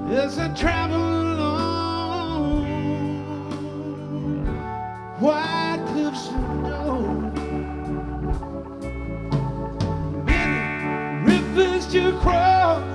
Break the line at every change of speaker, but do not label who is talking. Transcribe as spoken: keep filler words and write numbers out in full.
as I travel along white cliffs of gold, many rivers to cross,